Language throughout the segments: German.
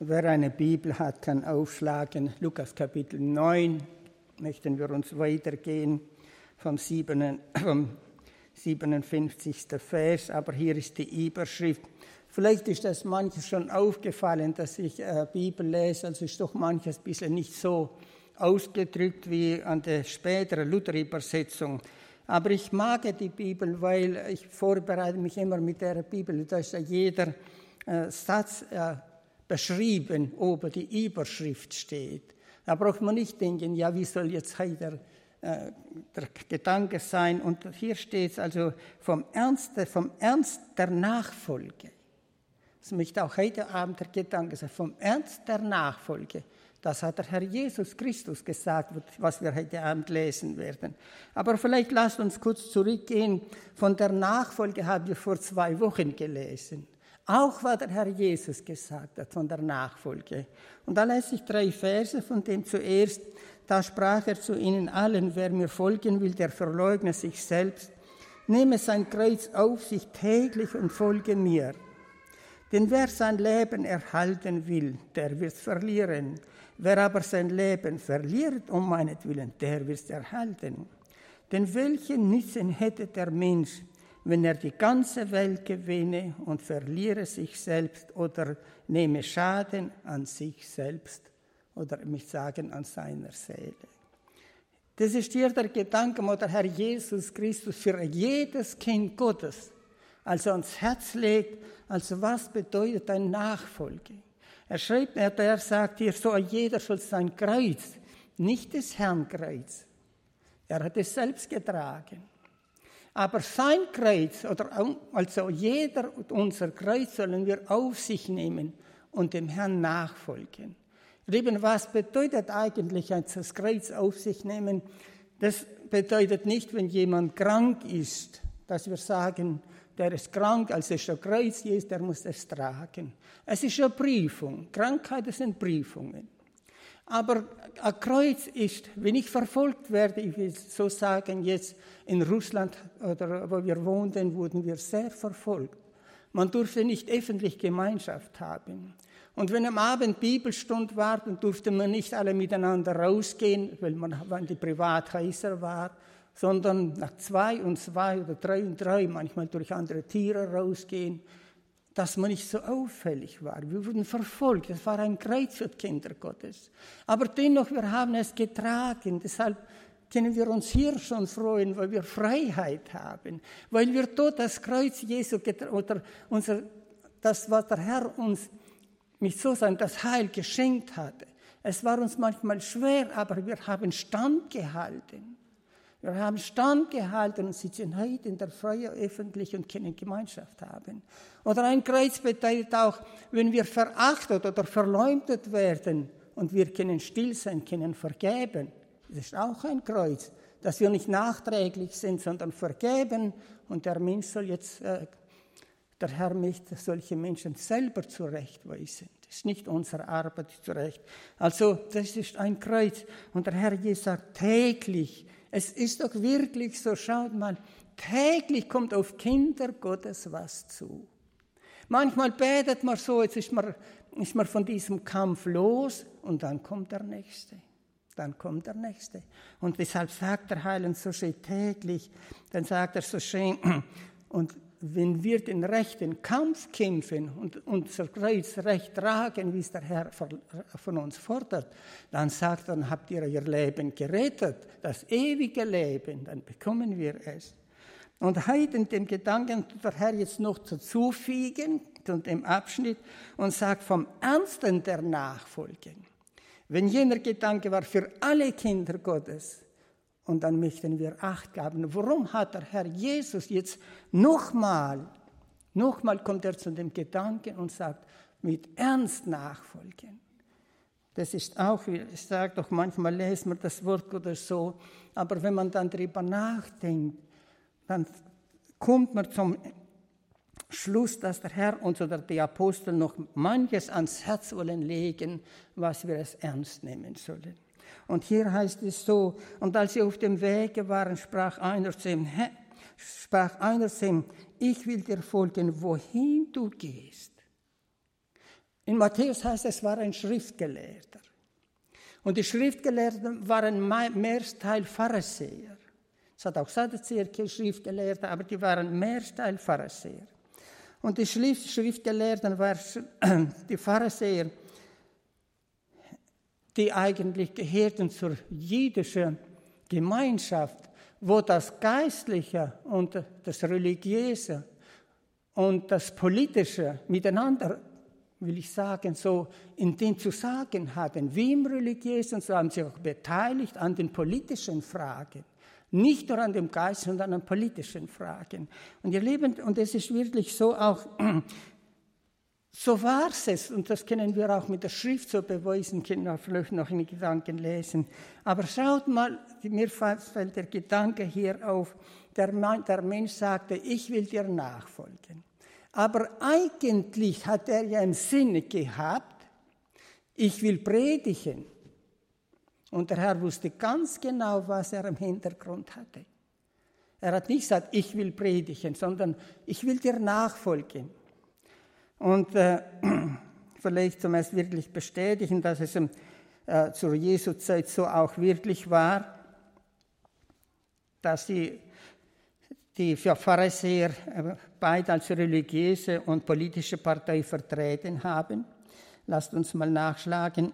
Wer eine Bibel hat, kann aufschlagen. Lukas Kapitel 9, möchten wir uns weitergehen vom 57. Vers, aber hier ist die Überschrift. Vielleicht ist das manches schon aufgefallen, dass ich Bibel lese, also ist doch manches ein bisschen nicht so ausgedrückt wie an der späteren Luther-Übersetzung. Aber ich mag die Bibel, weil ich vorbereite mich immer mit der Bibel. Da ist ja jeder Satz beschrieben, ob die Überschrift steht. Da braucht man nicht denken, ja, wie soll jetzt heute der Gedanke sein? Und hier steht es also vom Ernst der Nachfolge. Das möchte auch heute Abend der Gedanke sein, vom Ernst der Nachfolge. Das hat der Herr Jesus Christus gesagt, was wir heute Abend lesen werden. Aber vielleicht lasst uns kurz zurückgehen. Von der Nachfolge haben wir vor 2 Wochen gelesen. Auch was der Herr Jesus gesagt hat von der Nachfolge. Und da lese ich 3 Verse, von dem zuerst, da sprach er zu ihnen allen, wer mir folgen will, der verleugne sich selbst, nehme sein Kreuz auf sich täglich und folge mir. Denn wer sein Leben erhalten will, der wird es verlieren. Wer aber sein Leben verliert um meinetwillen, der wird es erhalten. Denn welchen Nutzen hätte der Mensch, wenn er die ganze Welt gewinne und verliere sich selbst oder nehme Schaden an sich selbst oder mich sagen an seiner Seele. Das ist hier der Gedanke, wo der Herr Jesus Christus für jedes Kind Gottes also ans Herz legt, also was bedeutet eine Nachfolge. Er schreibt, er sagt hier so, jeder soll sein Kreuz, nicht des Herrn Kreuz. Er hat es selbst getragen. Aber sein Kreuz, oder also jeder unser Kreuz sollen wir auf sich nehmen und dem Herrn nachfolgen. Lieben, was bedeutet eigentlich das Kreuz auf sich nehmen? Das bedeutet nicht, wenn jemand krank ist, dass wir sagen, der ist krank, also ist der Kreuz, der muss es tragen. Es ist eine Prüfung. Krankheiten sind Prüfungen. Aber ein Kreuz ist, wenn ich verfolgt werde, ich will so sagen, jetzt in Russland oder wo wir wohnten, wurden wir sehr verfolgt. Man durfte nicht öffentlich Gemeinschaft haben. Und wenn am Abend Bibelstunde war, dann durfte man nicht alle miteinander rausgehen, weil man die Privathäuser war, sondern nach 2 und 2 oder 3 und 3 manchmal durch andere Tiere rausgehen, dass man nicht so auffällig war. Wir wurden verfolgt. Das war ein Kreuz für die Kinder Gottes. Aber dennoch, wir haben es getragen. Deshalb können wir uns hier schon freuen, weil wir Freiheit haben. Weil wir dort das Kreuz Jesu oder das, was der Herr uns mit so sein, das Heil geschenkt hatte. Es war uns manchmal schwer, aber wir haben standgehalten. Wir haben standgehalten und sitzen heute in der Freie öffentlich und können Gemeinschaft haben. Oder ein Kreuz bedeutet auch, wenn wir verachtet oder verleumdet werden und wir können still sein, können vergeben. Das ist auch ein Kreuz, dass wir nicht nachträglich sind, sondern vergeben. Und der Mensch soll jetzt, der Herr möchte solche Menschen selber zurechtweisen. Das ist nicht unsere Arbeit zurecht. Also das ist ein Kreuz. Und der Herr Jesus sagt täglich, es ist doch wirklich so, schaut mal, täglich kommt auf Kinder Gottes was zu. Manchmal betet man so, jetzt ist man von diesem Kampf los und dann kommt der Nächste. Dann kommt der Nächste. Und deshalb sagt der Heiland so schön täglich, dann sagt er so schön, und wenn wir den rechten Kampf kämpfen und unser Kreuz recht tragen, wie es der Herr von uns fordert, dann sagt er, dann habt ihr ihr Leben gerettet, das ewige Leben, dann bekommen wir es. Und heute in dem Gedanken tut der Herr jetzt noch dazufügen, zu dem Abschnitt, und sagt vom Ernsten der Nachfolge. Wenn jener Gedanke war für alle Kinder Gottes, und dann möchten wir Acht geben. Warum hat der Herr Jesus jetzt nochmal kommt er zu dem Gedanken und sagt, mit Ernst nachfolgen. Das ist auch, ich sage doch, manchmal lesen wir das Wort Gottes so, aber wenn man dann darüber nachdenkt, dann kommt man zum Schluss, dass der Herr uns oder die Apostel noch manches ans Herz wollen legen, was wir es ernst nehmen sollen. Und hier heißt es so, und als sie auf dem Wege waren, sprach einer zu ihm, ich will dir folgen, wohin du gehst. In Matthäus heißt es war ein Schriftgelehrter. Und die Schriftgelehrten waren mehrsteil Pharisäer. Es hat auch Sadduzäer Schriftgelehrte, aber die waren mehrsteil Pharisäer. Und die Schriftgelehrten waren die Pharisäer, die eigentlich gehörten zur jüdischen Gemeinschaft, wo das Geistliche und das Religiöse und das Politische miteinander, will ich sagen, so in dem zu sagen hatten. Wie im Religiösen, so haben sie auch beteiligt an den politischen Fragen. Nicht nur an dem Geist, sondern an politischen Fragen. Und ihr Lieben, und es ist wirklich so auch, so war es, und das können wir auch mit der Schrift so beweisen, können wir vielleicht noch in Gedanken lesen. Aber schaut mal, mir fällt der Gedanke hier auf, der Mensch sagte, ich will dir nachfolgen. Aber eigentlich hat er ja im Sinne gehabt, ich will predigen. Und der Herr wusste ganz genau, was er im Hintergrund hatte. Er hat nicht gesagt, ich will predigen, sondern ich will dir nachfolgen. Und vielleicht zum es wirklich bestätigen, dass es zur Jesu Zeit so auch wirklich war, dass die Pharisäer beide als religiöse und politische Partei vertreten haben. Lasst uns mal nachschlagen.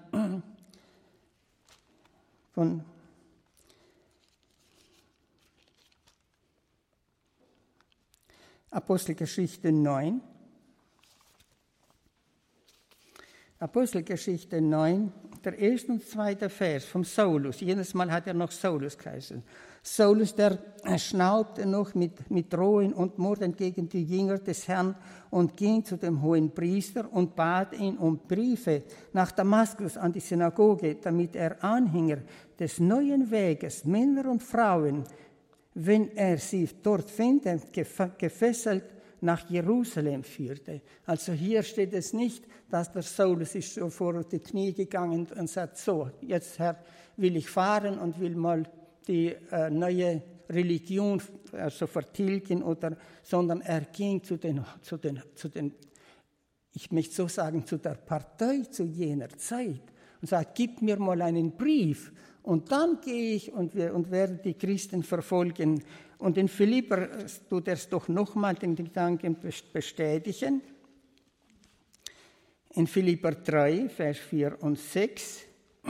Von Apostelgeschichte 9. Apostelgeschichte 9, der erste und zweite Vers vom Saulus. Jedes Mal hat er noch Saulus geheißen. Saulus, der schnaubte noch mit Drohen und Morden gegen die Jünger des Herrn und ging zu dem hohen Priester und bat ihn um Briefe nach Damaskus an die Synagoge, damit er Anhänger des neuen Weges, Männer und Frauen, wenn er sie dort findet, gefesselt nach Jerusalem führte. Also hier steht es nicht, dass der Saulus ist so vor die Knie gegangen und sagt, so, jetzt Herr, will ich fahren und will mal die neue Religion also vertilgen, sondern er ging zu den, ich möchte so sagen, zu der Partei zu jener Zeit und sagt, gib mir mal einen Brief und dann gehe ich und werde die Christen verfolgen. Und in Philipper tut er es doch nochmal den Gedanken bestätigen. In Philipper 3, Vers 4 und 6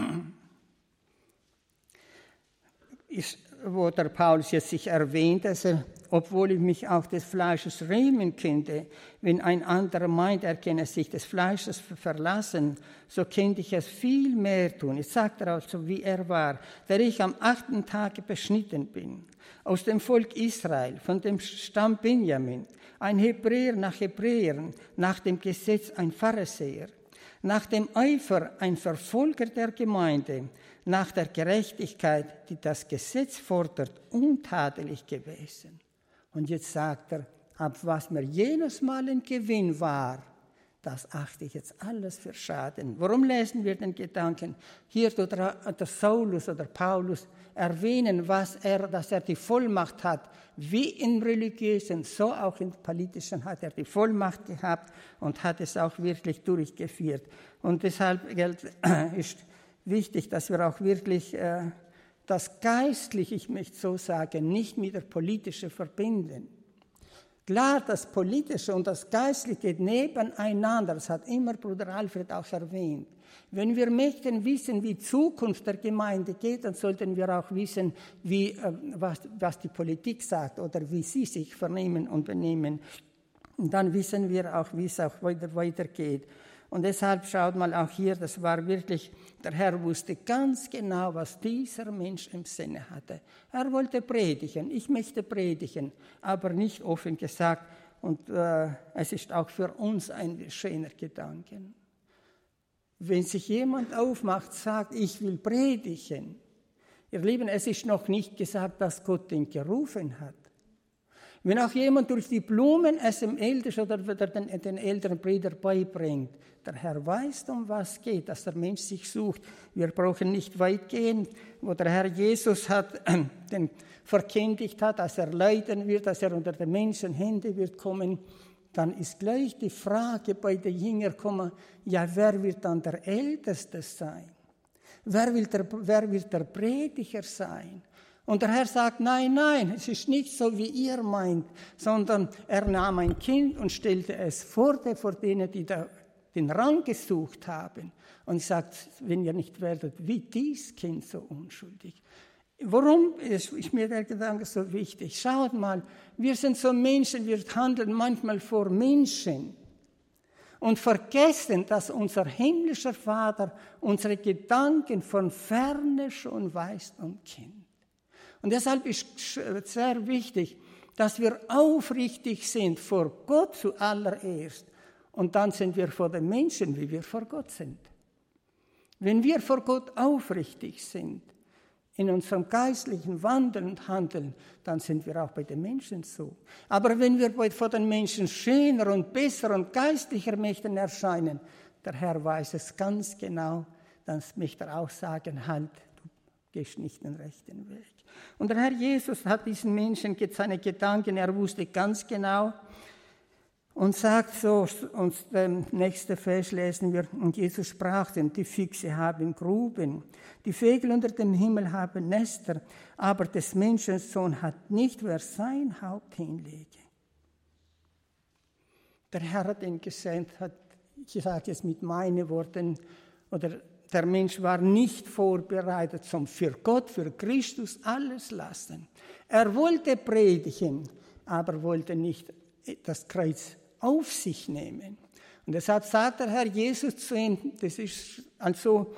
ist, wo der Paulus jetzt sich erwähnt, dass er, obwohl ich mich auch des Fleisches rühmen könnte, wenn ein anderer meint, er könne sich des Fleisches verlassen, so könnte ich es viel mehr tun. Ich sagte also, wie er war, der ich am 8. Tage beschnitten bin, aus dem Volk Israel, von dem Stamm Benjamin, ein Hebräer nach Hebräern, nach dem Gesetz ein Pharisäer, nach dem Eifer ein Verfolger der Gemeinde, nach der Gerechtigkeit, die das Gesetz fordert, untadelig gewesen. Und jetzt sagt er, ab was mir jenes Mal ein Gewinn war, das achte ich jetzt alles für Schaden. Warum lesen wir den Gedanken? Hier tut der Saulus oder Paulus erwähnen, dass er die Vollmacht hat, wie im Religiösen, so auch im Politischen hat er die Vollmacht gehabt und hat es auch wirklich durchgeführt. Und deshalb ist wichtig, dass wir auch wirklich das Geistliche, ich möchte so sagen, nicht mit der Politischen verbinden. Klar, das Politische und das Geistliche geht nebeneinander, das hat immer Bruder Alfred auch erwähnt. Wenn wir möchten wissen, wie die Zukunft der Gemeinde geht, dann sollten wir auch wissen, was die Politik sagt oder wie sie sich vernehmen und benehmen. Und dann wissen wir auch, wie es auch weitergeht. Und deshalb schaut mal auch hier, das war wirklich, der Herr wusste ganz genau, was dieser Mensch im Sinne hatte. Er wollte predigen, ich möchte predigen, aber nicht offen gesagt. Und es ist auch für uns ein schöner Gedanke. Wenn sich jemand aufmacht, sagt, ich will predigen, ihr Lieben, es ist noch nicht gesagt, dass Gott ihn gerufen hat. Wenn auch jemand durch die Blumen es dem Ältesten oder den älteren Brüdern beibringt, der Herr weiß, um was es geht, dass der Mensch sich sucht. Wir brauchen nicht weit gehen, wo der Herr Jesus verkündigt hat, dass er leiden wird, dass er unter den Menschenhände wird kommen. dann ist gleich die Frage bei den Jüngern gekommen, ja, wer wird dann der Älteste sein? Wer wird der Prediger sein? Und der Herr sagt, nein, es ist nicht so, wie ihr meint, sondern er nahm ein Kind und stellte es vor denen, die den Rang gesucht haben. Und sagt, wenn ihr nicht werdet wie dies Kind so unschuldig. Warum ist mir der Gedanke so wichtig? Schaut mal, wir sind so Menschen, wir handeln manchmal vor Menschen und vergessen, dass unser himmlischer Vater unsere Gedanken von ferne schon weiß und kennt. Und deshalb ist es sehr wichtig, dass wir aufrichtig sind vor Gott zuallererst und dann sind wir vor den Menschen, wie wir vor Gott sind. Wenn wir vor Gott aufrichtig sind, in unserem geistlichen Wandeln und Handeln, dann sind wir auch bei den Menschen so. Aber wenn wir vor den Menschen schöner und besser und geistlicher Mächten erscheinen, der Herr weiß es ganz genau, dann möchte er auch sagen, halt, du gehst nicht den rechten Weg. Und der Herr Jesus hat diesen Menschen seine Gedanken, er wusste ganz genau, und sagt so, und den nächsten Vers lesen wir, und Jesus sprach denn, die Füchse haben Gruben, die Vögel unter dem Himmel haben Nester, aber des Menschensohn hat nicht, wer sein Haupt hinlege. Der Herr hat ihn gesandt, ich sage es mit meinen Worten, oder der Mensch war nicht vorbereitet zum für Gott, für Christus alles lassen. Er wollte predigen, aber wollte nicht das Kreuz auf sich nehmen. Und deshalb sagt der Herr Jesus zu ihm, das ist also,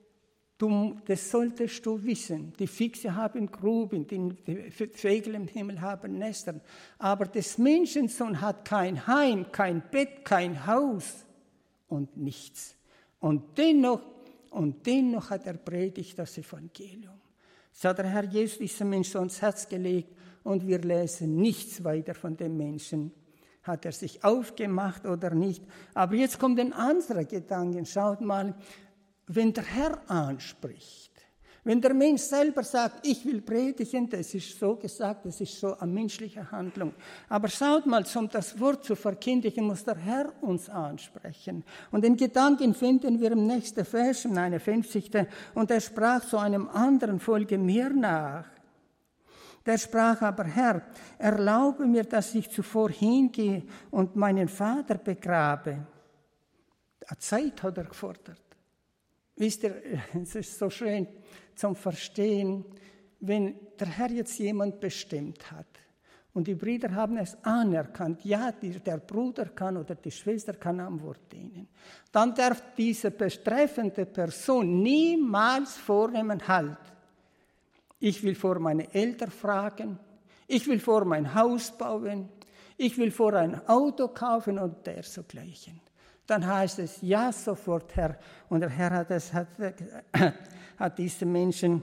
das solltest du wissen. Die Füchse haben Gruben, die Vögel im Himmel haben Nester, aber des Menschensohn hat kein Heim, kein Bett, kein Haus und nichts. Und dennoch hat er predigt das Evangelium. So hat der Herr Jesus diesem Menschen ans Herz gelegt und wir lesen nichts weiter von dem Menschen. Hat er sich aufgemacht oder nicht? Aber jetzt kommt ein anderer Gedanke. Schaut mal, wenn der Herr anspricht, wenn der Mensch selber sagt, ich will predigen, das ist so gesagt, das ist so eine menschliche Handlung. Aber schaut mal, um das Wort zu verkündigen, muss der Herr uns ansprechen. Und den Gedanken finden wir im nächsten Vers, in einer 50. Und er sprach zu einem anderen, folge mir nach. Der sprach aber, Herr, erlaube mir, dass ich zuvor hingehe und meinen Vater begrabe. Zeit hat er gefordert. Wisst ihr, es ist so schön zum Verstehen, wenn der Herr jetzt jemand bestimmt hat und die Brüder haben es anerkannt, ja, der Bruder kann oder die Schwester kann am Wort dienen, dann darf diese betreffende Person niemals vornehmen, halt. Ich will vor meine Eltern fragen, ich will vor mein Haus bauen, ich will vor ein Auto kaufen und dergleichen. Dann heißt es, ja, sofort, Herr. Und der Herr hat diesem Menschen,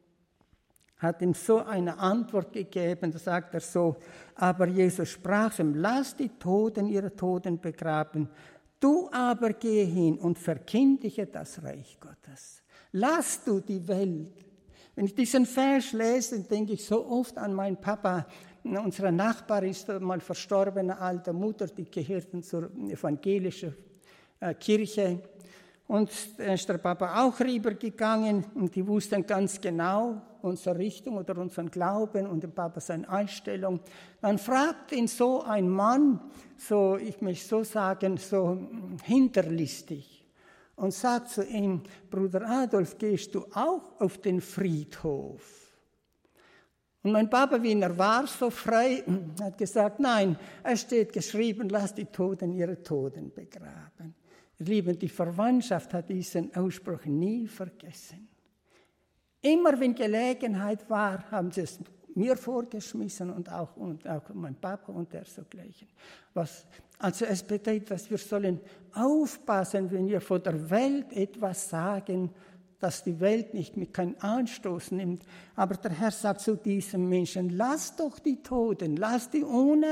hat ihm so eine Antwort gegeben, da sagt er so, aber Jesus sprach ihm, lass die Toten ihre Toten begraben, du aber gehe hin und verkündige das Reich Gottes. Lass du die Welt. Wenn ich diesen Vers lese, denke ich so oft an meinen Papa. Unsere Nachbar ist mal verstorbene alte Mutter, die gehörten zur evangelischen Kirche. Und da ist der Papa auch rübergegangen und die wussten ganz genau unsere Richtung oder unseren Glauben und den Papa seine Einstellung. Dann fragt ihn so ein Mann, so, ich möchte so sagen, so hinterlistig. Und sagt zu ihm, Bruder Adolf, gehst du auch auf den Friedhof? Und mein Papa, wie er war, so frei, hat gesagt, nein, es steht geschrieben, lass die Toten ihre Toten begraben. Ihr Lieben, die Verwandtschaft hat diesen Ausspruch nie vergessen. Immer wenn Gelegenheit war, haben sie es mir vorgeschmissen und auch mein Papa und dergleichen. Also es bedeutet, dass wir sollen aufpassen, wenn wir von der Welt etwas sagen, dass die Welt nicht mit keinen Anstoß nimmt. Aber der Herr sagt zu diesem Menschen, lass doch die Toten, lass die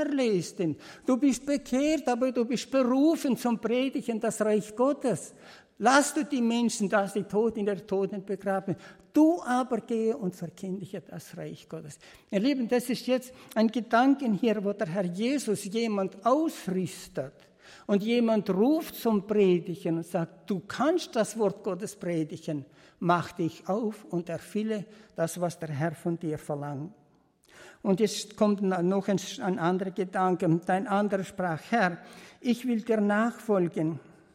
Unerlösten. Du bist bekehrt, aber du bist berufen zum Predigen des Reich Gottes. Lass du die Menschen, dass die Toten in der Toten begraben. Du aber gehe und verkündige das Reich Gottes. Ihr Lieben, das ist jetzt ein Gedanken hier, wo der Herr Jesus jemand ausrüstet und jemand ruft zum Predigen und sagt, du kannst das Wort Gottes predigen, mach dich auf und erfülle das, was der Herr von dir verlangt. Und jetzt kommt noch ein anderer Gedanke. Ein anderer sprach, Herr, ich will dir nachfolgen.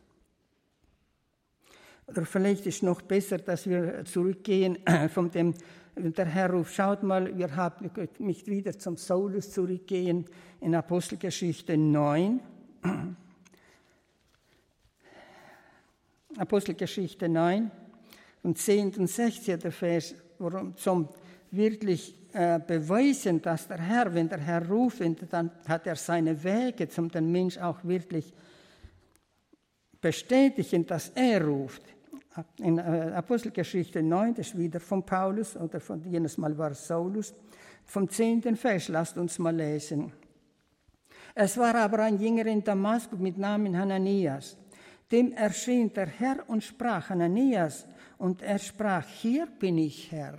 Oder vielleicht ist es noch besser, dass wir zurückgehen von dem, der Herr ruft, schaut mal, wir haben mich wieder zum Saulus zurückgehen in Apostelgeschichte 9. Apostelgeschichte 9, vom 10. und 16. Vers, worum zum wirklich beweisen, dass der Herr, wenn der Herr ruft, dann hat er seine Wege, zum den Mensch auch wirklich bestätigen, dass er ruft. In Apostelgeschichte 9, das ist wieder von Paulus, oder von jenes Mal war es Saulus, vom 10. Vers, lasst uns mal lesen. Es war aber ein Jünger in Damaskus mit Namen Hananias. Dem erschien der Herr und sprach, Hananias, und er sprach, hier bin ich, Herr.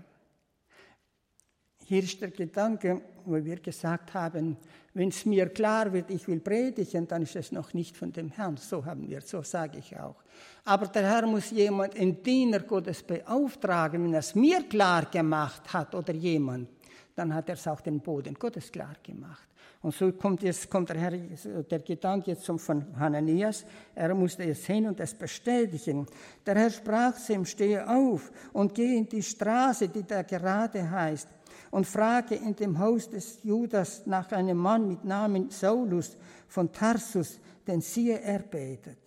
Hier ist der Gedanke, wo wir gesagt haben, wenn es mir klar wird, ich will predigen, dann ist es noch nicht von dem Herrn. So sage ich auch. Aber der Herr muss jemand, einen Diener Gottes beauftragen, wenn er es mir klar gemacht hat oder jemand, dann hat er es auch den Boden Gottes klar gemacht. Und so kommt der Herr, der Gedanke jetzt von Hananias, er musste jetzt hin und es bestätigen. Der Herr sprach zu ihm, stehe auf und geh in die Straße, die da gerade heißt, und frage in dem Haus des Judas nach einem Mann mit Namen Saulus von Tarsus, denn siehe, er betet.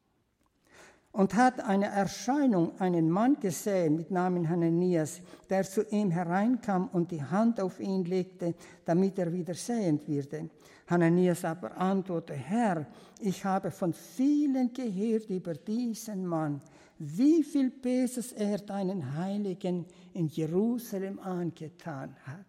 Und hat eine Erscheinung, einen Mann gesehen mit Namen Hananias, der zu ihm hereinkam und die Hand auf ihn legte, damit er wieder sehend würde. Hananias aber antwortete, Herr, ich habe von vielen gehört über diesen Mann, wie viel Böses er deinen Heiligen in Jerusalem angetan hat.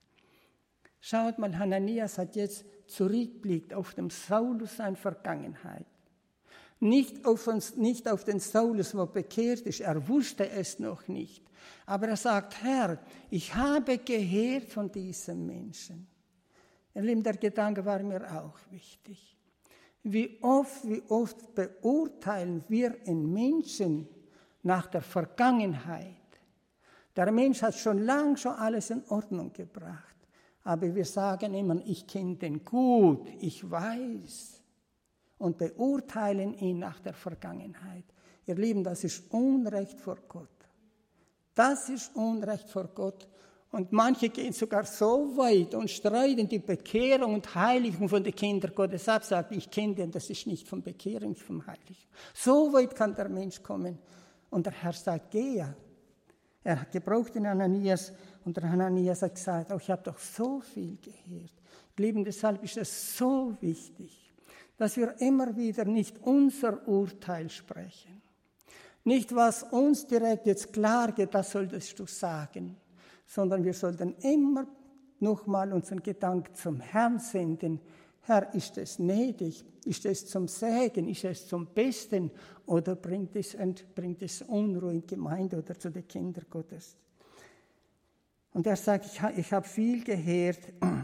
Schaut mal, Hananias hat jetzt zurückblickt auf den Saulus seine Vergangenheit. Nicht auf den Saulus, der bekehrt ist, er wusste es noch nicht. Aber er sagt, Herr, ich habe gehört von diesem Menschen. Ihr Lieben, der Gedanke war mir auch wichtig. Wie oft beurteilen wir einen Menschen nach der Vergangenheit. Der Mensch hat schon alles in Ordnung gebracht. Aber wir sagen immer, ich kenne den gut, ich weiß. Und beurteilen ihn nach der Vergangenheit. Ihr Lieben, das ist Unrecht vor Gott. Das ist Unrecht vor Gott. Und manche gehen sogar so weit und streiten die Bekehrung und Heiligung von den Kindern Gottes ab, sagen, ich kenne den, das ist nicht von Bekehrung, nicht vom Heiligen. So weit kann der Mensch kommen. Und der Herr sagt, geh ja. Er hat gebraucht den Hananias und der Hananias hat gesagt, ich habe doch so viel gehört. Lieben, deshalb ist es so wichtig, dass wir immer wieder nicht unser Urteil sprechen. Nicht, was uns direkt jetzt klar geht, das solltest du sagen, sondern wir sollten immer nochmal unseren Gedanken zum Herrn senden. Herr, ist es gnädig? Ist es zum Segen? Ist es zum Besten? Oder bringt es Unruhe in die Gemeinde oder zu den Kindern Gottes? Und er sagt, ich habe viel gehört.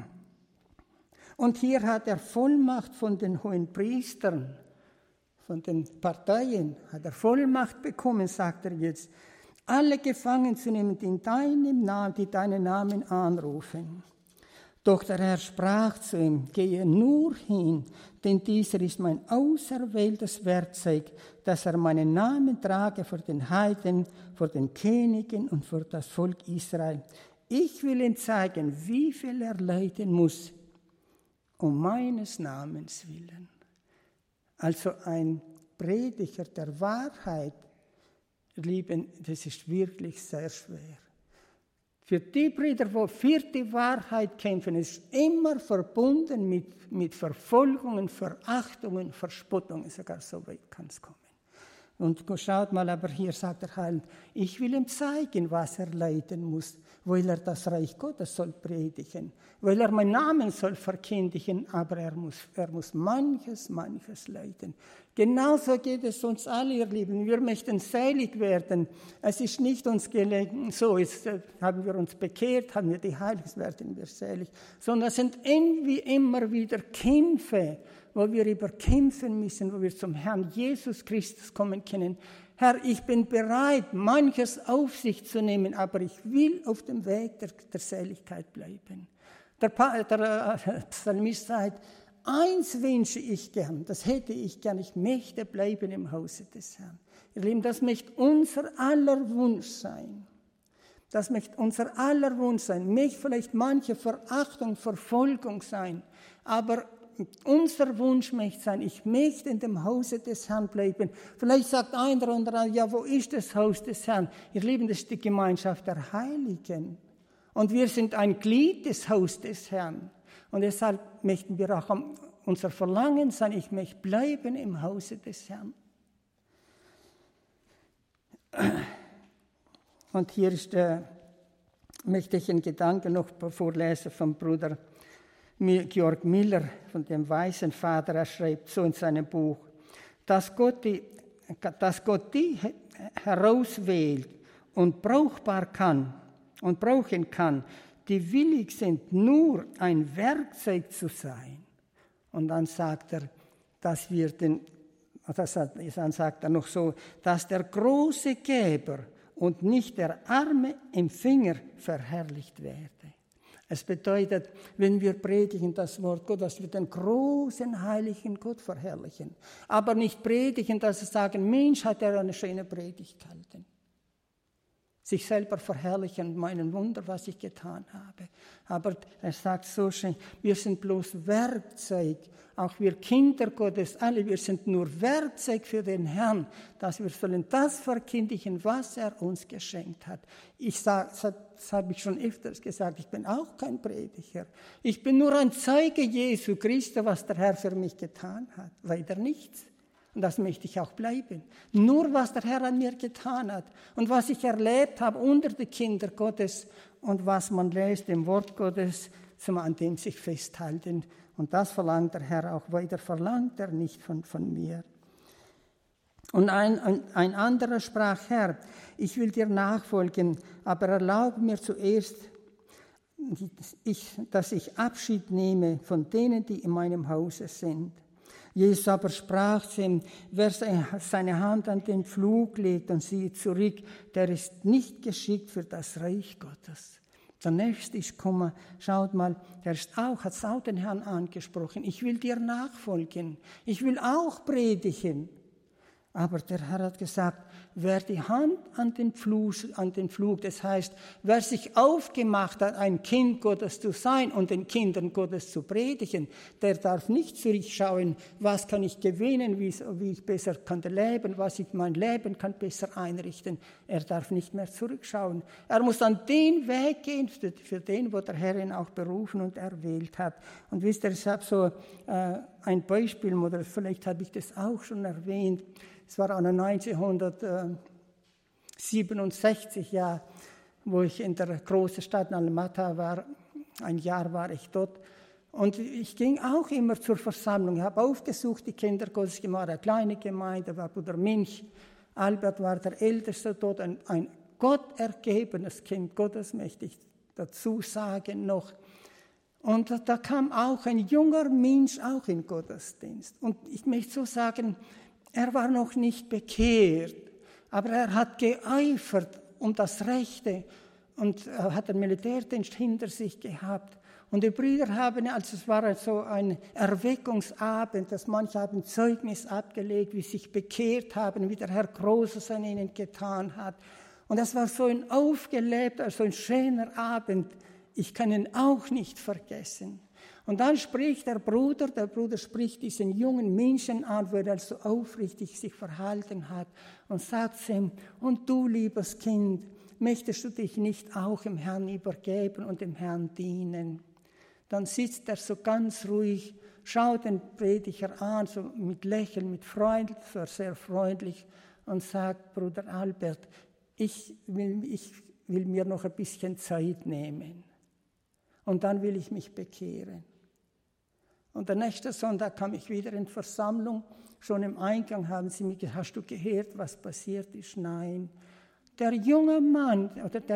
Und hier hat er Vollmacht von den hohen Priestern, von den Parteien, hat er Vollmacht bekommen, sagt er jetzt, alle gefangen zu nehmen, die in deinem Namen, die deinen Namen anrufen. Doch der Herr sprach zu ihm, gehe nur hin, denn dieser ist mein auserwähltes Werkzeug, dass er meinen Namen trage vor den Heiden, vor den Königen und vor das Volk Israel. Ich will ihm zeigen, wie viel er leiden muss, um meines Namens willen. Also ein Prediger der Wahrheit, Lieben, das ist wirklich sehr schwer. Für die Brüder, die für die Wahrheit kämpfen, ist immer verbunden mit Verfolgungen, Verachtungen, Verspottungen, sogar so weit kann es kommen. Und schaut mal, aber hier sagt der Heiland, ich will ihm zeigen, was er leiden muss, weil er das Reich Gottes soll predigen, weil er meinen Namen soll verkündigen, aber er muss manches leiden. Genauso geht es uns alle, ihr Lieben. Wir möchten selig werden. Es ist nicht uns gelegen, so jetzt haben wir uns bekehrt, haben wir die Heiligen, werden wir selig, sondern es sind irgendwie immer wieder Kämpfe, wo wir überkämpfen müssen, wo wir zum Herrn Jesus Christus kommen können. Herr, ich bin bereit, manches auf sich zu nehmen, aber ich will auf dem Weg der Seligkeit bleiben. Der Psalmist sagt, eins wünsche ich gern, das hätte ich gern, ich möchte bleiben im Hause des Herrn. Ihr Lieben, das möchte unser aller Wunsch sein. Das möchte unser aller Wunsch sein. Möchte vielleicht manche Verachtung, Verfolgung sein, aber unser Wunsch möchte sein, ich möchte in dem Hause des Herrn bleiben. Vielleicht sagt einer oder andere, ja, wo ist das Haus des Herrn? Ihr Lieben, das ist die Gemeinschaft der Heiligen. Und wir sind ein Glied des Hauses des Herrn. Und deshalb möchten wir auch unser Verlangen sein, ich möchte bleiben im Hause des Herrn. Und hier möchte ich einen Gedanken noch vorlesen vom Bruder Georg Miller, von dem weisen Vater. Er schreibt so in seinem Buch, dass Gott die herauswählt und brauchen kann, die willig sind, nur ein Werkzeug zu sein. Und dann sagt er, dann sagt er noch so, dass der große Geber und nicht der arme Empfänger verherrlicht werde. Es bedeutet, wenn wir predigen das Wort Gottes, dass wir den großen, heiligen Gott verherrlichen. Aber nicht predigen, dass wir sagen, Mensch, hat er eine schöne Predigt gehalten. Sich selber verherrlichen, meinen Wunder, was ich getan habe. Aber er sagt so schön, wir sind bloß Werkzeug, auch wir Kinder Gottes, alle, wir sind nur Werkzeug für den Herrn, dass wir sollen das verkündigen, was er uns geschenkt hat. Das habe ich schon öfters gesagt, ich bin auch kein Prediger. Ich bin nur ein Zeuge Jesu Christi, was der Herr für mich getan hat, weiter nichts. Und das möchte ich auch bleiben. Nur was der Herr an mir getan hat und was ich erlebt habe unter den Kindern Gottes und was man lässt im Wort Gottes, an dem sich festhalten. Und das verlangt der Herr auch weiter, verlangt er nicht von mir. Und ein anderer sprach, Herr, ich will dir nachfolgen, aber erlaube mir zuerst, dass ich Abschied nehme von denen, die in meinem Hause sind. Jesus aber sprach zu ihm, wer seine Hand an den Pflug legt und sieht zurück, der ist nicht geschickt für das Reich Gottes. Der Nächste ist gekommen, schaut mal, hat auch den Herrn angesprochen, ich will dir nachfolgen, ich will auch predigen. Aber der Herr hat gesagt, wer die Hand an den Pflug, das heißt, wer sich aufgemacht hat, ein Kind Gottes zu sein und den Kindern Gottes zu predigen, der darf nicht zurückschauen, was kann ich gewinnen, wie ich besser kann leben, mein Leben kann besser einrichten. Er darf nicht mehr zurückschauen. Er muss an den Weg gehen, für den, wo der Herr ihn auch berufen und erwählt hat. Und wisst ihr, ich habe so ein Beispiel, oder vielleicht habe ich das auch schon erwähnt. Es war 1967, wo ich in der großen Stadt Almata war. Ein Jahr war ich dort. Und ich ging auch immer zur Versammlung. Ich habe aufgesucht, die Kinder Gottes gemacht, eine kleine Gemeinde, war Bruder Minch. Albert war der Älteste dort, ein gottergebenes Kind Gottes, möchte ich dazu sagen noch. Und da kam auch ein junger Mensch auch in Gottesdienst. Und ich möchte so sagen, er war noch nicht bekehrt, aber er hat geeifert um das Rechte und hat den Militärdienst hinter sich gehabt. Und die Brüder haben, also es war so ein Erweckungsabend, dass manche haben Zeugnis abgelegt, wie sie sich bekehrt haben, wie der Herr Großes an ihnen getan hat. Und das war so ein aufgelebter, so ein schöner Abend. Ich kann ihn auch nicht vergessen. Und dann spricht der Bruder spricht diesen jungen Menschen an, wo er so aufrichtig sich verhalten hat und sagt ihm, und du, liebes Kind, möchtest du dich nicht auch im Herrn übergeben und dem Herrn dienen? Dann sitzt er so ganz ruhig, schaut den Prediger an, so mit Lächeln, mit Freund, sehr freundlich und sagt, Bruder Albert, ich will mir noch ein bisschen Zeit nehmen und dann will ich mich bekehren. Und der nächste Sonntag kam ich wieder in die Versammlung. Schon im Eingang haben sie mir gesagt, hast du gehört, was passiert ist? Nein. Der junge Mann oder der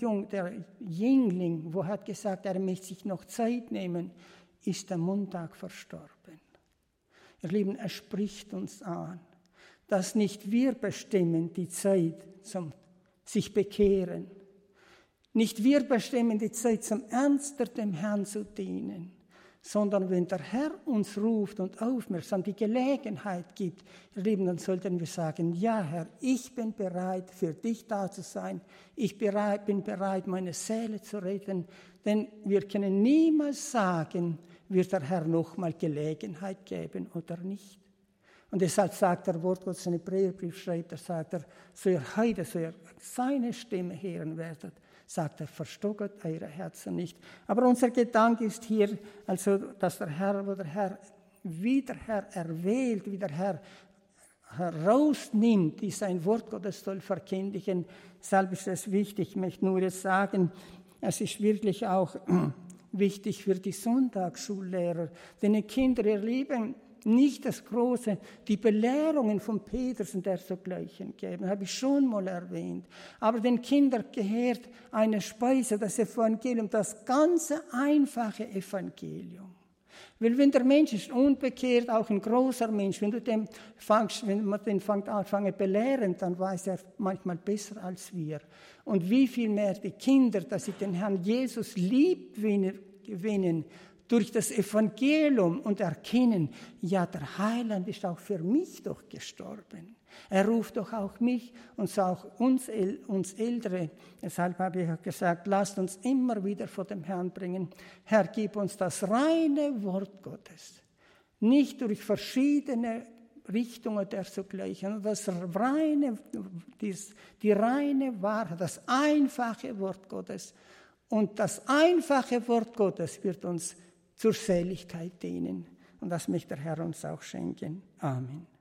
Jüngling, wo hat gesagt, er möchte sich noch Zeit nehmen, ist am Montag verstorben. Ihr Lieben, er spricht uns an, dass nicht wir bestimmen die Zeit zum sich bekehren. Nicht wir bestimmen die Zeit zum ernster dem Herrn zu dienen, sondern wenn der Herr uns ruft und aufmerksam die Gelegenheit gibt, ihr Lieben, dann sollten wir sagen, ja Herr, ich bin bereit, für dich da zu sein. Ich bin bereit, meine Seele zu retten, denn wir können niemals sagen, wird der Herr nochmal Gelegenheit geben oder nicht. Und deshalb sagt der Wort Gottes, seine Hebräerbrief schreibt, da sagt er, so ihr heute, so ihr seine Stimme hören werdet, sagt er, verstockert eure Herzen nicht. Aber unser Gedanke ist hier, also, dass der Herr, wie der Herr erwählt, wie der Herr herausnimmt, die sein Wort Gottes soll verkündigen. Deshalb ist es wichtig, ich möchte nur jetzt sagen, es ist wirklich auch wichtig für die Sonntagsschullehrer, denn die Kinder erleben nicht das Große, die Belehrungen von Petrus und dergleichen geben, habe ich schon mal erwähnt. Aber den Kindern gehört eine Speise, das Evangelium, das ganze einfache Evangelium. Weil wenn der Mensch ist unbekehrt, auch ein großer Mensch, wenn man den anfangen belehren, dann weiß er manchmal besser als wir. Und wie viel mehr die Kinder, dass sie den Herrn Jesus lieb gewinnen, durch das Evangelium und erkennen, ja, der Heiland ist auch für mich doch gestorben. Er ruft doch auch mich und auch uns Ältere. Deshalb habe ich auch gesagt, lasst uns immer wieder vor dem Herrn bringen. Herr, gib uns das reine Wort Gottes. Nicht durch verschiedene Richtungen dergleichen, die reine Wahrheit, das einfache Wort Gottes. Und das einfache Wort Gottes wird uns zur Seligkeit dienen. Und das möchte der Herr uns auch schenken. Amen.